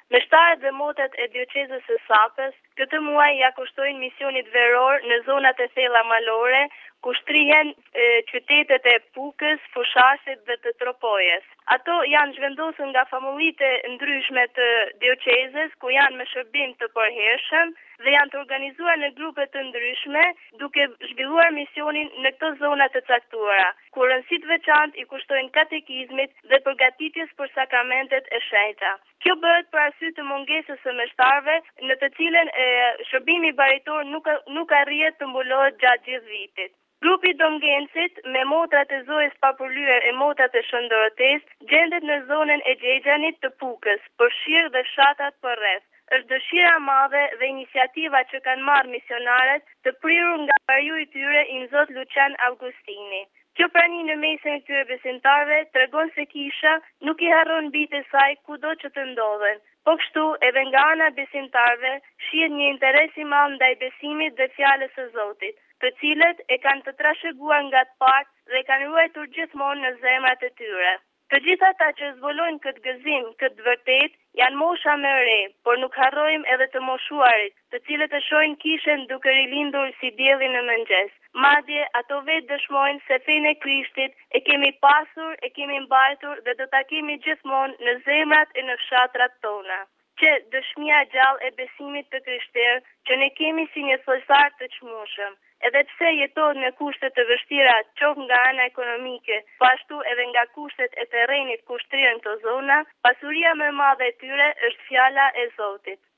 Meshtarët dhe motet e dioqezës së Sapës këtë muaj ja kushtojnë misionit veror në zonat e thella malore, ku shtrihen qytetet e Pukës, Fushashit dhe të Tropojës. Ato janë zhvendosur nga famullitë ndryshme të dioqezës, ku janë me shërbim të përhershëm dhe janë të organizuar në grupe të ndryshme, duke zhvilluar misionin në këto zona të caktuara, ku rëndësi të veçantë i kushtojnë katekizmit dhe përgatitjes për sakramentet e shenjta. Kjo bëhet për arsye të mungesës së meshtarëve, në të cilën shërbimi baritor nuk arrihet të mbulohet gjatë gjithë vitit. Grupi Domgensit, me motrat e Zojës Papërlyer e motrat e Shëndorotes, gjendet në zonën e Gjexhanit të Pukës, përfshirë dhe fshatat përreth. Është dëshira madhe dhe iniciativa që kanë marrë misionarët të prirur nga bariu i tyre i Zot Lucian Augustini. Kjo prani në mesin e këtyre besimtarëve tregon se kisha nuk i harron bijtë e saj kudo që të ndodhen. Po kështu edhe nga ana e besimtarëve shihet një interes i madh ndaj besimit dhe fjalës së Zotit, të cilët e kanë të trashëguar nga të parë dhe kanë ruajtur gjithmonë në zemrat e tyre. Të gjitha ata që zbulojnë këtë gëzim, këtë vërtet, janë mosha më e re, por nuk harrojmë edhe të moshuarit, të cilët e shohin kishën duke rilindur si dielli në mëngjes. Madje ato vetë dëshmojnë se fenë e Krishtit e kemi pasur, e kemi mbajtur dhe do ta kemi gjithmonë në zemrat e në fshatrat tona. Që dëshmia gjallë e besimit të krishterë që ne kemi si një thosar të çmueshëm. Edhe pse jetohet në kushte të vështira qoftë nga ana ekonomike, po ashtu edhe nga kushtet e terrenit ku shtrihen këto zona, pasuria më e madhe e tyre është fjala e Zotit.